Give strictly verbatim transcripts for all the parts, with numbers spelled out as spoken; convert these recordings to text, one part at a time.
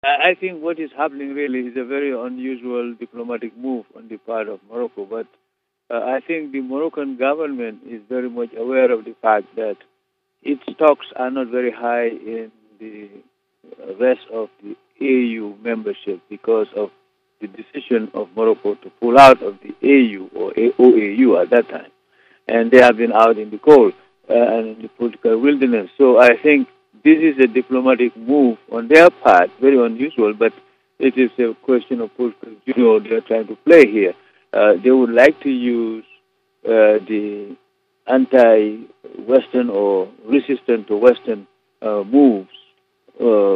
I I think what is happening really is a very unusual diplomatic move on the part of Morocco, but uh, I think the Moroccan government is very much aware of the fact that its stocks are not very high in the uh, rest of the A U membership because of the decision of Morocco to pull out of the A U or O A U at that time. And they have been out in the cold uh, and in the political wilderness. So I think this is a diplomatic move on their part, very unusual, but it is a question of political judo they are trying to play here. Uh, they would like to use uh, the anti-Western or resistant to Western uh, moves uh,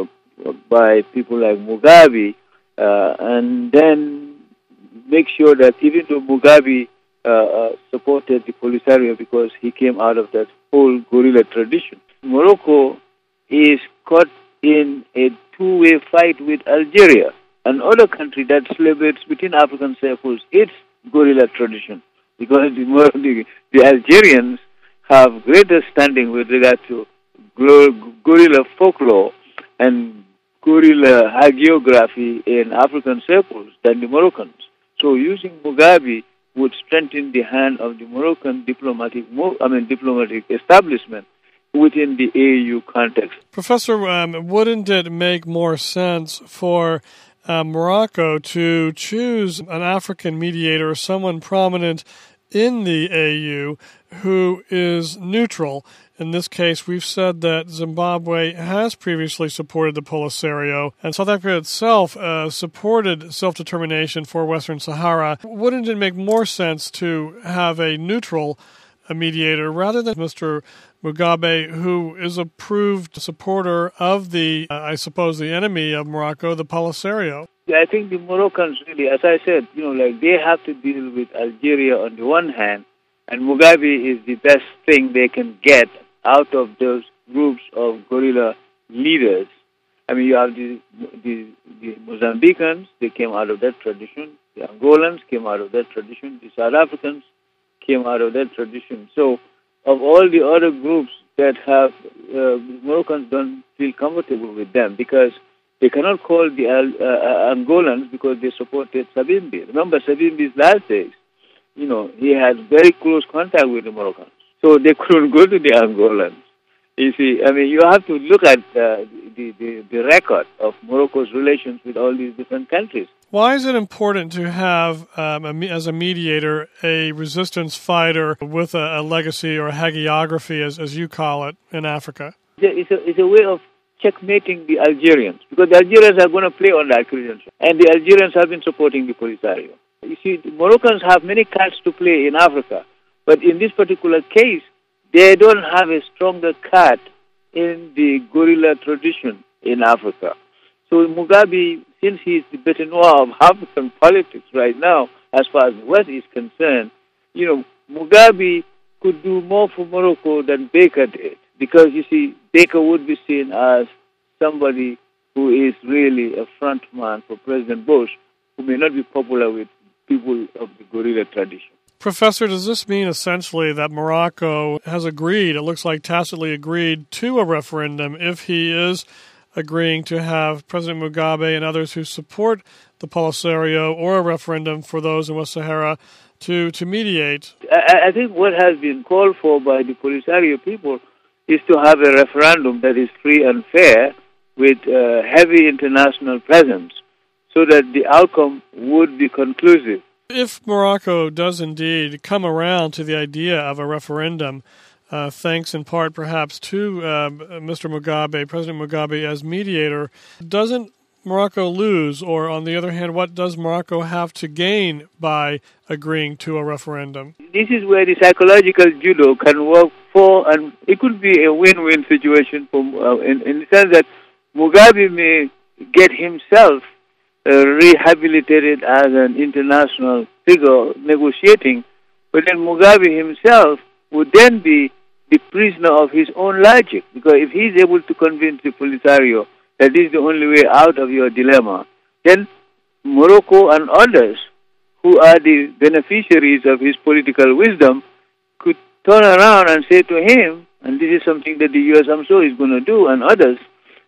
by people like Mugabe, uh, and then make sure that even though Mugabe uh, uh, supported the Polisario because he came out of that whole guerrilla tradition, Morocco is caught in a two-way fight with Algeria, another country that celebrates within African circles its guerrilla tradition, because the, the, the Algerians have greater standing with regard to guerrilla folklore and guerrilla hagiography in African circles than the Moroccans. So using Mugabe would strengthen the hand of the Moroccan diplomatic, I mean diplomatic establishment within the A U context. Professor, um, wouldn't it make more sense for uh, Morocco to choose an African mediator, someone prominent in the A U who is neutral? In this case, we've said that Zimbabwe has previously supported the Polisario, and South Africa itself uh, supported self-determination for Western Sahara. Wouldn't it make more sense to have a neutral a mediator rather than Mister Mugabe, who is a proved supporter of the, uh, I suppose, the enemy of Morocco, the Polisario? Yeah, I think the Moroccans really, as I said, you know, like they have to deal with Algeria on the one hand, and Mugabe is the best thing they can get out of those groups of guerrilla leaders. I mean, you have the, the, the Mozambicans, they came out of that tradition. The Angolans came out of that tradition. The South Africans came out of that tradition. So, of all the other groups that have, uh, Moroccans don't feel comfortable with them because they cannot call the uh, Angolans because they supported Savimbi. Remember Savimbi's last days, you know, he had very close contact with the Moroccans. So they couldn't go to the Angolans. You see, I mean, you have to look at uh, the, the, the record of Morocco's relations with all these different countries. Why is it important to have, um, a, as a mediator, a resistance fighter with a, a legacy or a hagiography, as, as you call it, in Africa? It's a, it's a way of checkmating the Algerians, because the Algerians are going to play on that credential, and the Algerians have been supporting the Polisario. You see, the Moroccans have many cards to play in Africa, but in this particular case, they don't have a stronger card in the guerrilla tradition in Africa. So Mugabe, since he is the bête noire of African politics right now, as far as the West is concerned, you know, Mugabe could do more for Morocco than Baker did. Because, you see, Baker would be seen as somebody who is really a front man for President Bush, who may not be popular with people of the guerrilla tradition. Professor, does this mean essentially that Morocco has agreed, it looks like tacitly agreed, to a referendum if he is agreeing to have President Mugabe and others who support the Polisario, or a referendum for those in West Sahara to, to mediate? I, I think what has been called for by the Polisario people is to have a referendum that is free and fair with uh, heavy international presence so that the outcome would be conclusive. If Morocco does indeed come around to the idea of a referendum, uh, thanks in part perhaps to uh, Mister Mugabe, President Mugabe as mediator, doesn't Morocco lose? Or on the other hand, what does Morocco have to gain by agreeing to a referendum? This is where the psychological judo can work for, and it could be a win-win situation for, uh, in, in the sense that Mugabe may get himself uh, rehabilitated as an international figure negotiating, but then Mugabe himself would then be the prisoner of his own logic, because if he's able to convince the Polisario that this is the only way out of your dilemma, then Morocco and others who are the beneficiaries of his political wisdom could turn around and say to him, and this is something that the U S, I'm sure, is going to do, and others,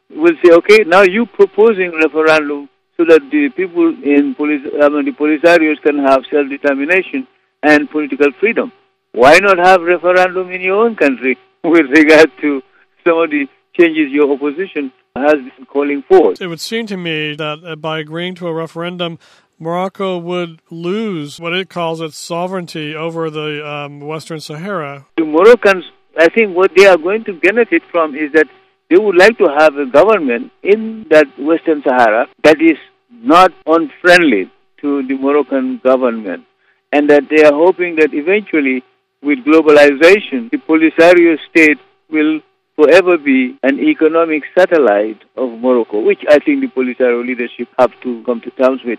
will say, okay, now you proposing referendum so that the people in police, I mean, the Polisarios can have self-determination and political freedom. Why not have referendum in your own country with regard to some of the changes your opposition has been calling for? It would seem to me that uh, by agreeing to a referendum, Morocco would lose what it calls its sovereignty over the um, Western Sahara. The Moroccans, I think what they are going to benefit from is that they would like to have a government in that Western Sahara that is not unfriendly to the Moroccan government, and that they are hoping that eventually, with globalization, the Polisario state will forever be an economic satellite of Morocco, which I think the Polisario leadership have to come to terms with.